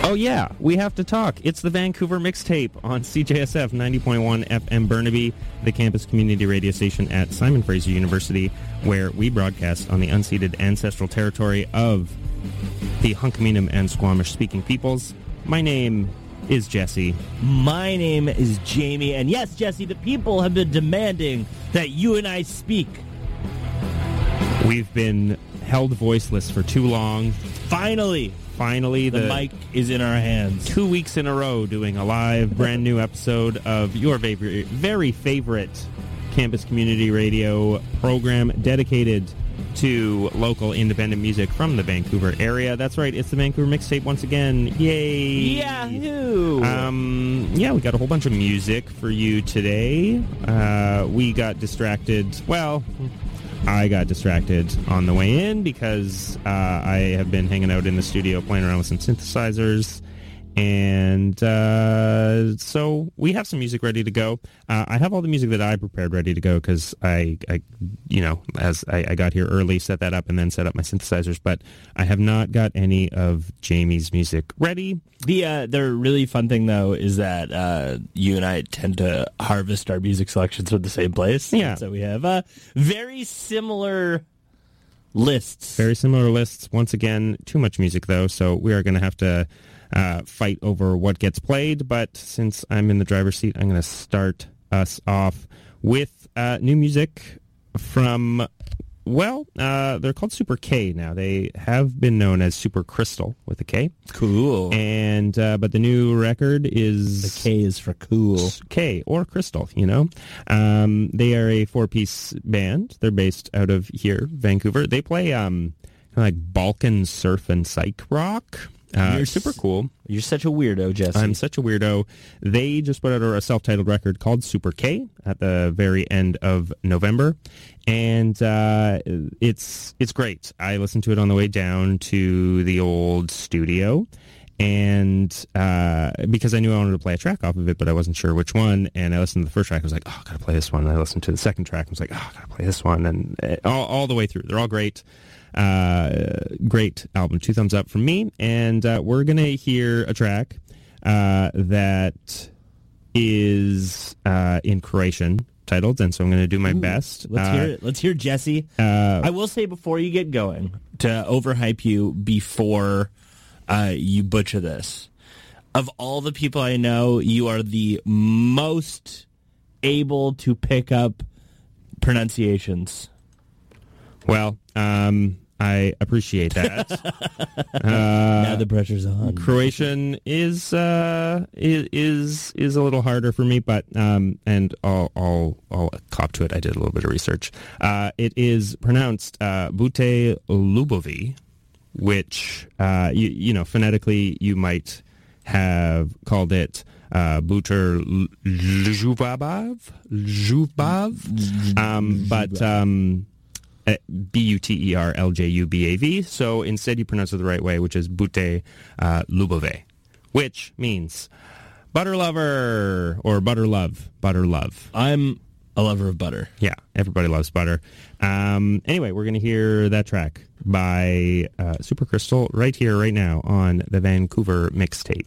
Oh, yeah, we have to talk. It's the Vancouver Mixtape on CJSF 90.1 FM Burnaby, the campus community radio station at Simon Fraser University, where we broadcast on the unceded ancestral territory of the Hunkaminam and Squamish-speaking peoples. My name is Jesse. My name is Jamie. And yes, Jesse, the people have been demanding that you and I speak. We've been held voiceless for too long. Finally, the mic is in our hands. 2 weeks in a row doing a live, brand new episode of your very favorite campus community radio program dedicated to local independent music from the Vancouver area. That's right, it's the Vancouver Mixtape once again. Yay! Yahoo! Yeah, we got a whole bunch of music for you today. We got distracted. Well, I got distracted on the way in because I have been hanging out in the studio playing around with some synthesizers. And so we have some music ready to go. I have all the music that I prepared ready to go because I got here early, set that up, and then set up my synthesizers. But I have not got any of Jamie's music ready. The really fun thing, though, is that you and I tend to harvest our music selections from the same place. Yeah. And so we have very similar lists. Very similar lists. Once again, too much music, though, so we are going to have to fight over what gets played, but since I'm in the driver's seat, I'm going to start us off with new music from, they're called Super K now. They have been known as Super Crystal with a K. Cool. And but the new record is... The K is for cool. K, or Crystal, you know. They are a four-piece band. They're based out of here, Vancouver. They play kind of like Balkan surf and psych rock. You're super cool. You're such a weirdo, Jesse. I'm such a weirdo. They just put out a self-titled record called Super K at the very end of November, and it's great. I listened to it on the way down to the old studio, and because I knew I wanted to play a track off of it, but I wasn't sure which one, and I listened to the first track, I was like, oh, I gotta play this one, and I listened to the second track, I was like, oh, I gotta play this one, and all the way through. They're all great. Great album. 2 thumbs up from me. And we're going to hear a track that is in Croatian titled, and so I'm going to do my best. Let's hear it. Let's hear Jesse. I will say before you get going, to overhype you before you butcher this, of all the people I know, you are the most able to pick up pronunciations. Well, I appreciate that. Now the pressure's on. Croatian is a little harder for me, but and I'll cop to it. I did a little bit of research. It is pronounced Bute Ljubovi, which you know phonetically you might have called it Buter Ljubav, but Buterljubav. So instead you pronounce it the right way, which is Bute Ljubove, which means butter lover or butter love. I'm a lover of butter. Yeah, everybody loves butter. Anyway, we're going to hear that track by Super Crystal right here, right now on the Vancouver Mixtape.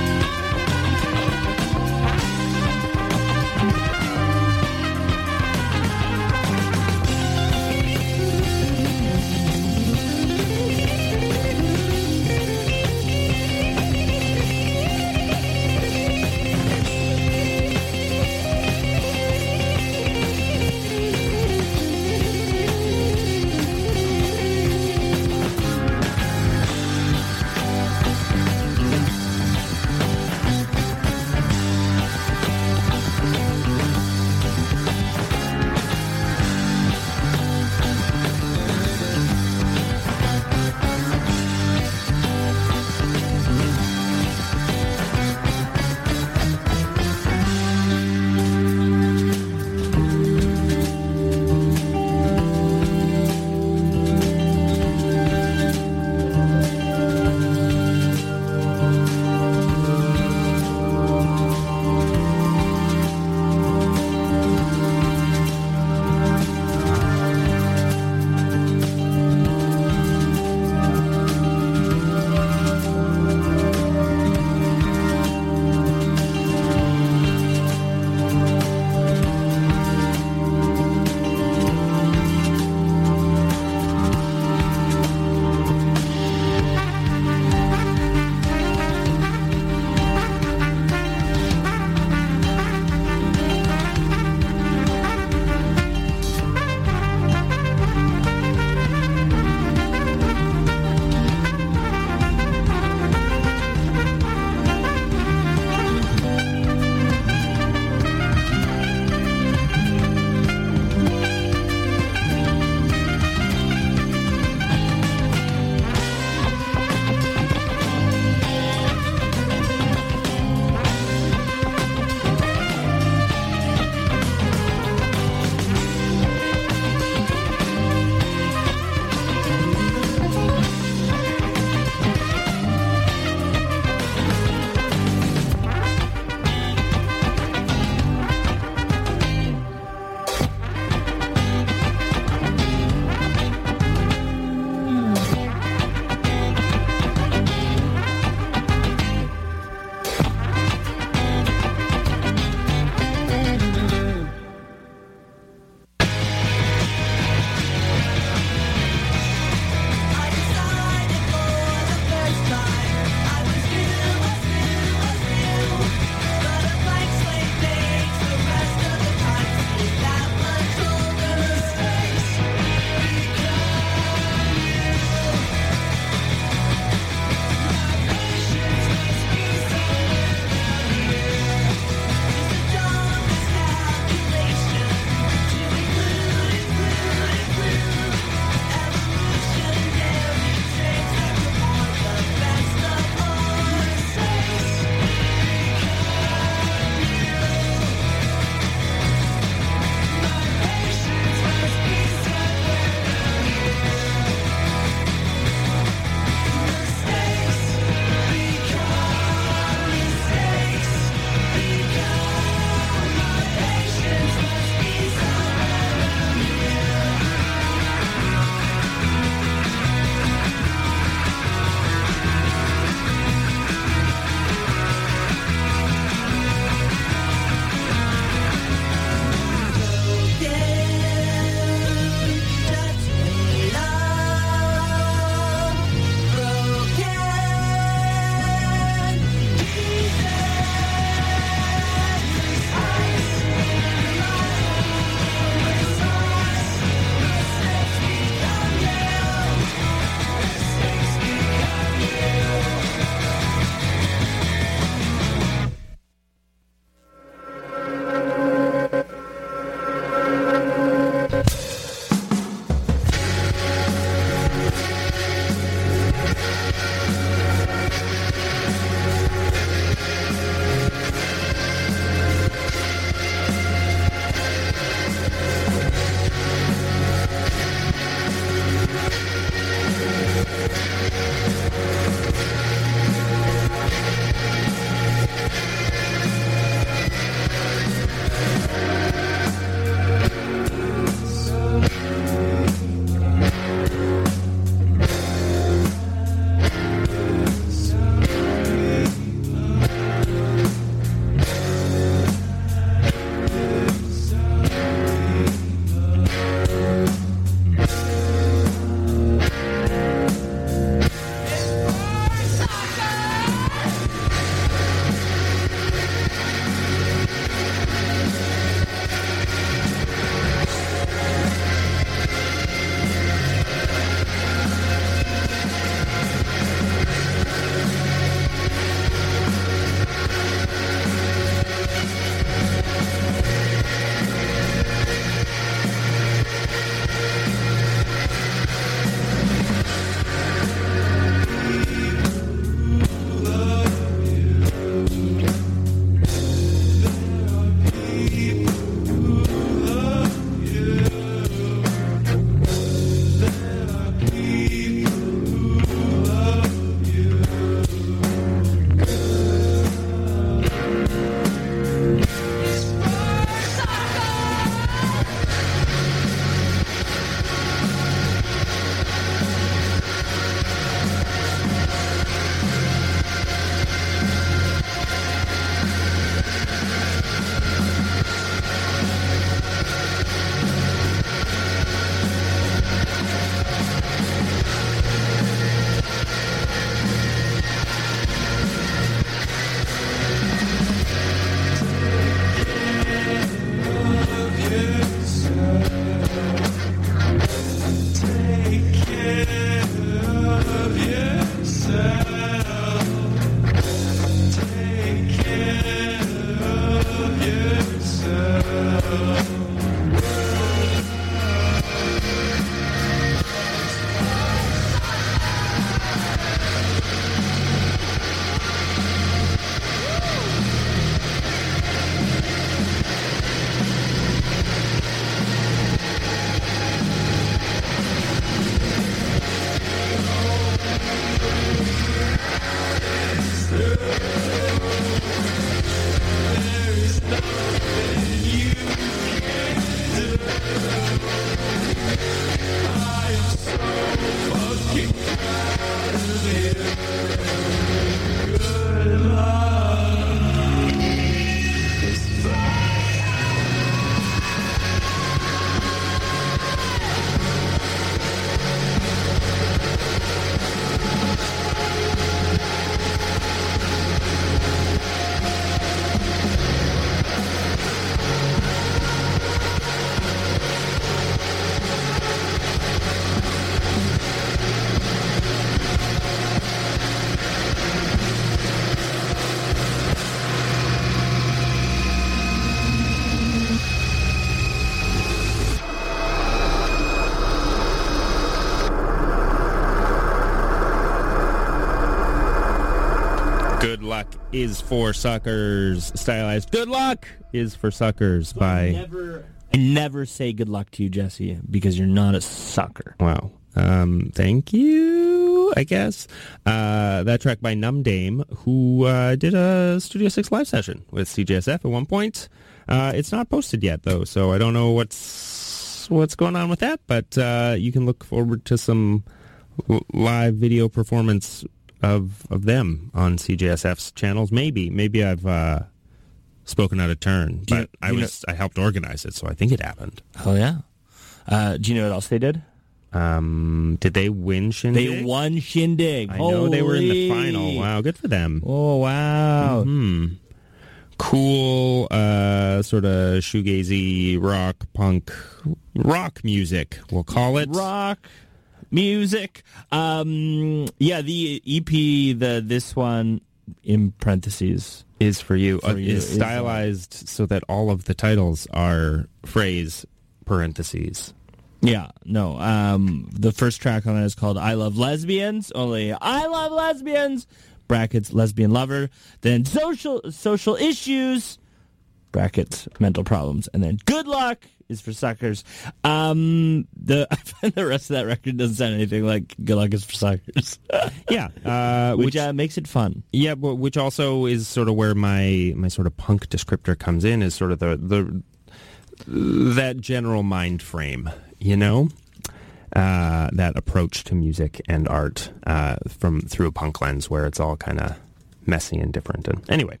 Good Luck is for Suckers. Stylized Good Luck is for Suckers by... I never say good luck to you, Jesse, because you're not a sucker. Wow. Thank you, I guess. That track by Numb Dame, who did a Studio 6 live session with CJSF at one point. It's not posted yet, though, so I don't know what's going on with that, but you can look forward to some live video performance of them on CJSF's channels. Maybe I've spoken out of turn, but I helped organize it, so I think it happened. Oh yeah. Do you know what else they did? Did they win Shindig? They won Shindig. I know they were in the final. Wow, good for them. Oh wow. Mm-hmm. Cool, sort of shoegazy rock music. We'll call it rock music. The EP, this one in parentheses is for you. Is stylized so that all of the titles are phrase parentheses. Yeah, no. The first track on it is called "I Love Lesbians." Only "I love lesbians." Brackets lesbian lover. Then social issues. Brackets mental problems, and then "Good Luck" is for suckers. The rest of that record doesn't sound anything like "Good Luck" is for suckers. Yeah, which makes it fun. Yeah, but which also is sort of where my sort of punk descriptor comes in, is sort of the that general mind frame, you know, that approach to music and art through a punk lens, where it's all kind of messy and different. And anyway,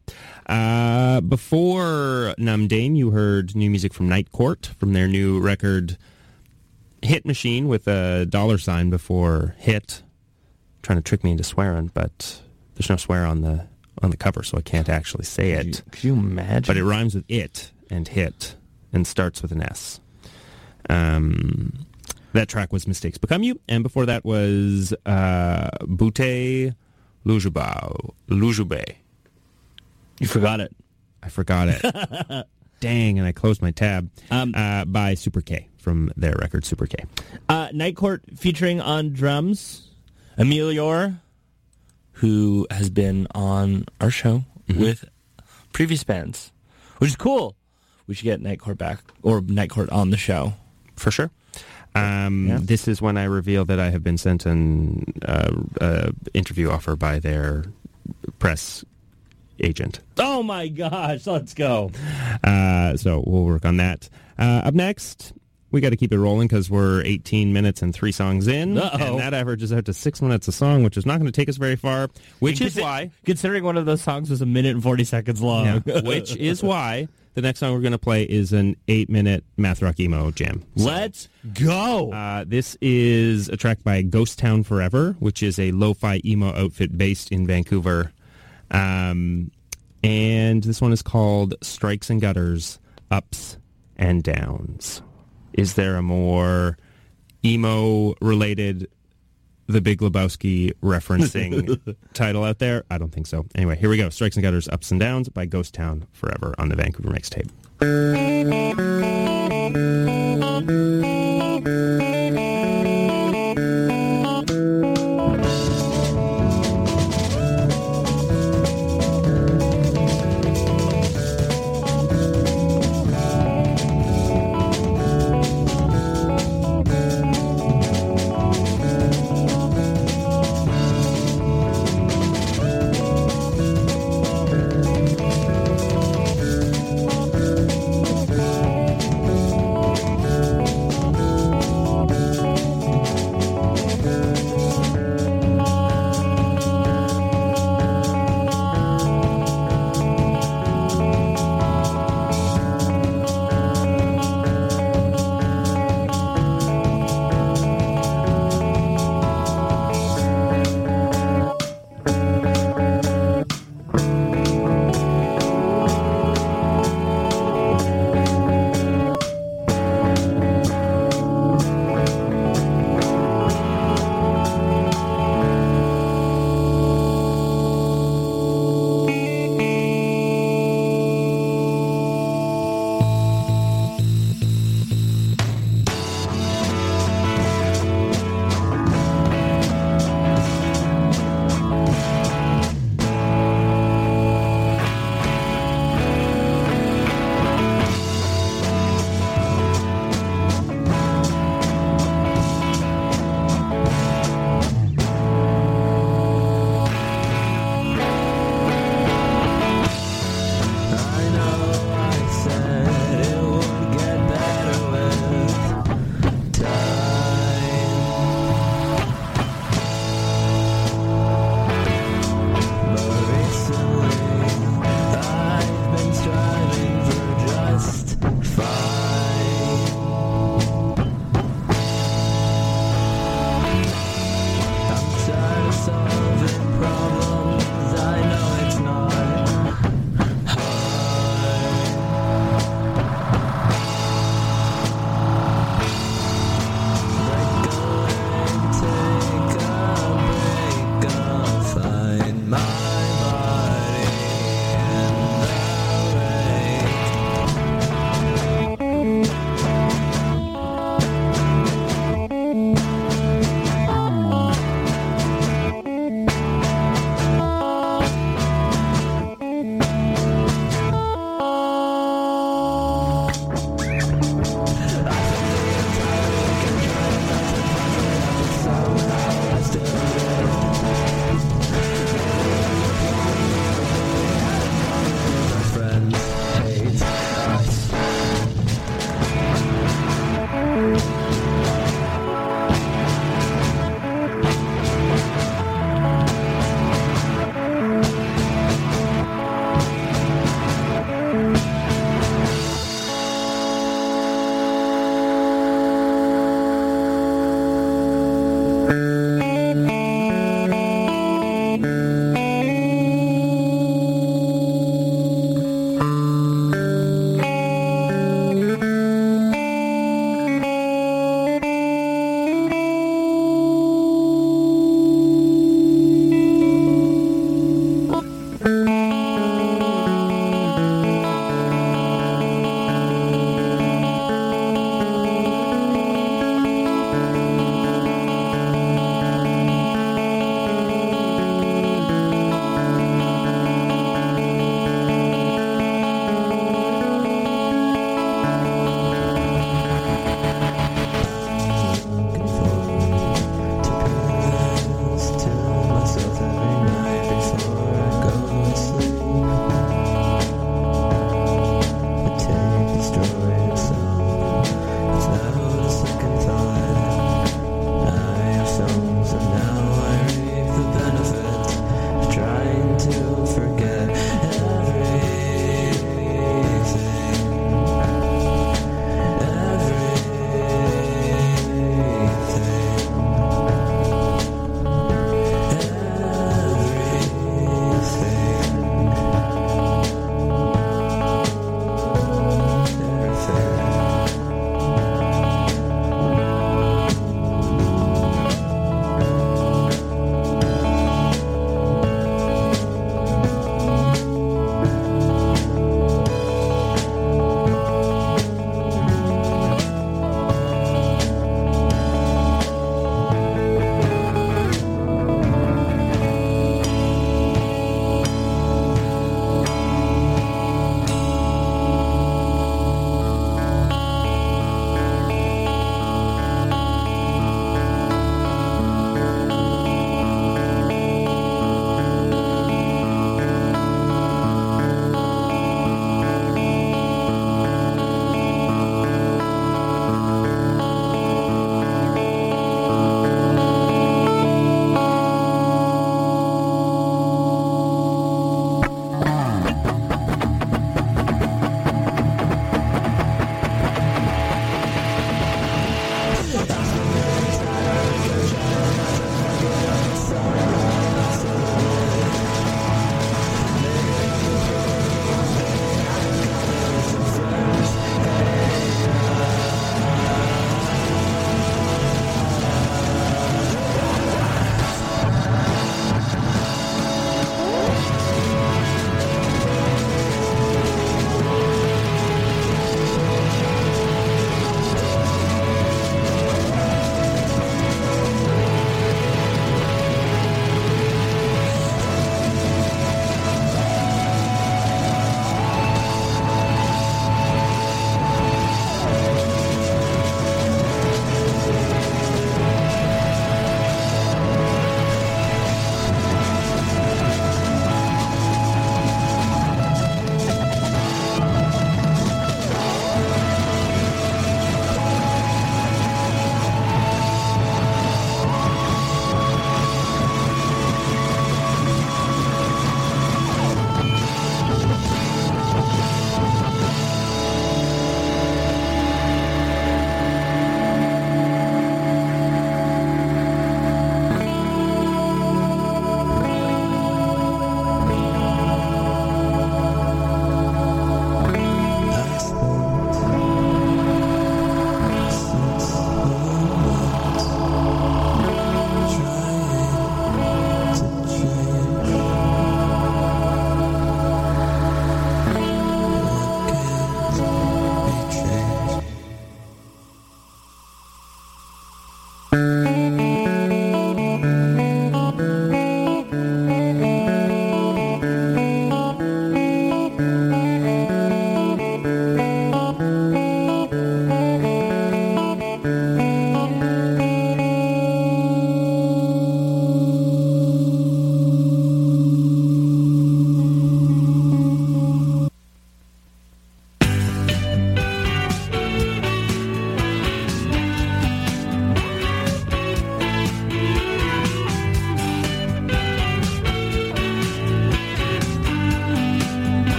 before Numb Dame, you heard new music from Night Court from their new record Hit Machine, with a $sign before hit. Trying to trick me into swearing, but there's no swear on the cover, so I can't actually say it. Could you imagine? But it rhymes with it and hit and starts with an S. That track was Mistakes Become You, and before that was Butte Lujube. You forgot it. I forgot it. Dang, and I closed my tab. By Super K, from their record Super K. Night Court featuring on drums Emilior, who has been on our show with previous bands, which is cool. We should get Night Court back, or Night Court on the show. For sure. This is when I reveal that I have been sent an interview offer by their press agent. Oh my gosh, let's go. So we'll work on that. Up next, we got to keep it rolling because we're 18 minutes and 3 songs in. Uh-oh. And that averages out to 6 minutes a song, which is not going to take us very far, which is why... Considering one of those songs was 1 minute and 40 seconds long. Yeah, which is why the next song we're going to play is an 8-minute math rock emo jam. Let's go! This is a track by Ghost Town Forever, which is a lo-fi emo outfit based in Vancouver. And this one is called Strikes and Gutters, Ups and Downs. Is there a more emo-related The Big Lebowski referencing title out there? I don't think so. Anyway, here we go. Strikes and Gutters, Ups and Downs by Ghost Town Forever on the Vancouver Mixtape.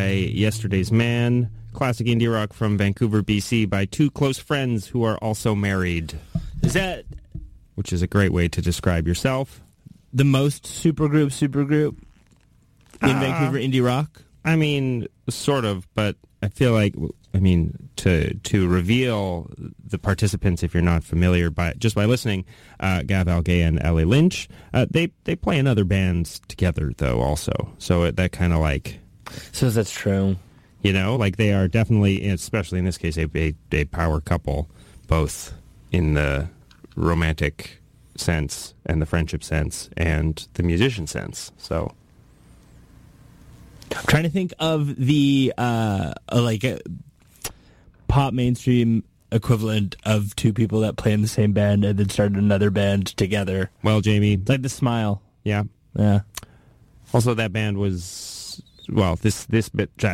by Yesterday's Man, classic indie rock from Vancouver, BC, by two close friends who are also married. Which is a great way to describe yourself. The most supergroup in Vancouver indie rock? I mean, sort of, but I feel like, to reveal the participants, if you're not familiar, just by listening, Gav Algay and Ellie Lynch, they play in other bands together, though, also. So that kind of like... So that's true. You know, like they are definitely, especially in this case, a power couple, both in the romantic sense and the friendship sense and the musician sense. So I'm trying to think of the pop mainstream equivalent of two people that play in the same band and then started another band together. Well, Jamie, like The Smile. Yeah. Also, that band was, well, this bit